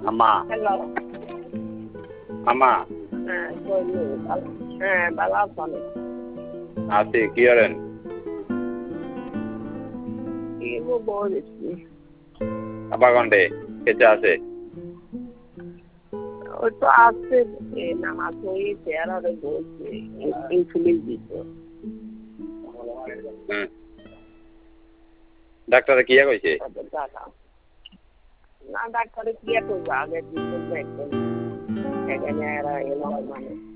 আম্মা হ্যালো। আম্মা ভালো আছেন? আছি কি করেন? আব্বা কন্ডে কেচে আছে ওই তো আছে নামাজ হয়েছে আর আরে বলছে ইনসুলিন দিতে। ডাক্তারে কি কইছে? না ডাক্তারে কি করবো আগে দিতে একদম এখানে এরা এলো মানে